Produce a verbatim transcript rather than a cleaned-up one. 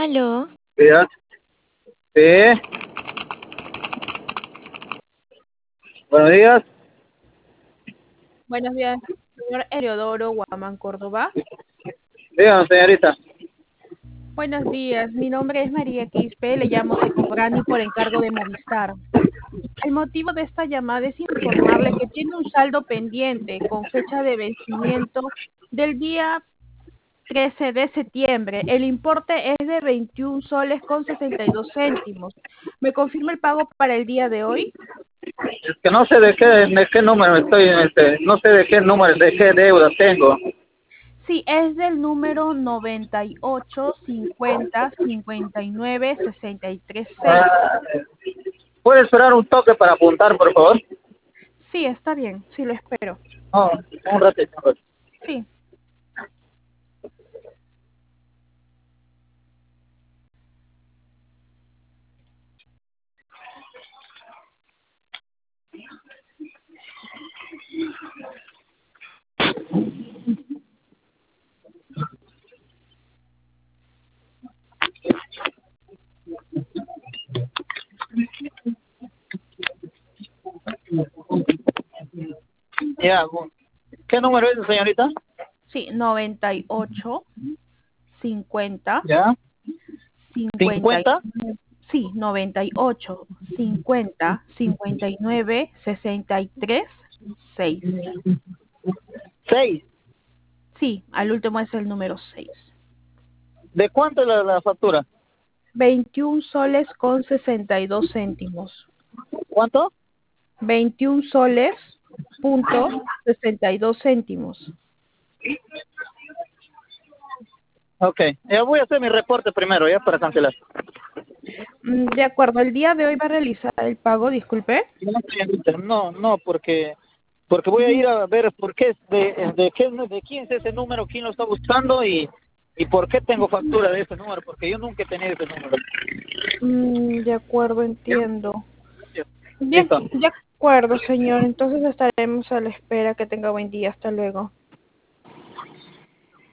Aló, Días. Sí, buenos días. Buenos días, señor Heliodoro Guamán Córdoba. Díganos, señorita. Buenos días, mi nombre es María Quispe, le llamo de Cobrani por encargo de Movistar. El motivo de esta llamada es informarle que tiene un saldo pendiente con fecha de vencimiento del día trece de septiembre. El importe es de veintiún soles con sesenta y dos céntimos. ¿Me confirma el pago para el día de hoy? Es que no sé de qué, de qué número estoy, este, no sé de qué número, de qué deuda tengo. Sí, es del número noventa y ocho cincuenta cincuenta y nueve sesenta y tres seis. Ah, ¿puede esperar un toque para apuntar, por favor? Sí, está bien, sí lo espero. No, un ratito. un ratito. Sí. Ya, bu- ¿qué número es, señorita? Sí, noventa y ocho cincuenta Ya, cincuenta y cincuenta, nueve. Sí, noventa y ocho cincuenta cincuenta y nueve sesenta y tres seis. seis. Sí, al último es el número seis. ¿De cuánto es la, la factura? Veintiún soles con sesenta y dos céntimos. ¿Cuánto? Veintiún soles punto sesenta y dos céntimos. Ok, ya voy a hacer mi reporte primero, ya, para cancelar. Mm, De acuerdo, el día de hoy va a realizar el pago, disculpe. No, señorita, no, no, porque porque voy a Ujú. ir a ver por qué es de, de, qué, de quién es ese número, quién lo está buscando y, y por qué tengo factura de ese número, porque yo nunca he tenido ese número. Mm, de acuerdo, ¿Ya? entiendo. Ya. Bien, Listo. de acuerdo, señor. Entonces estaremos a la espera. Que tenga buen día. Hasta luego.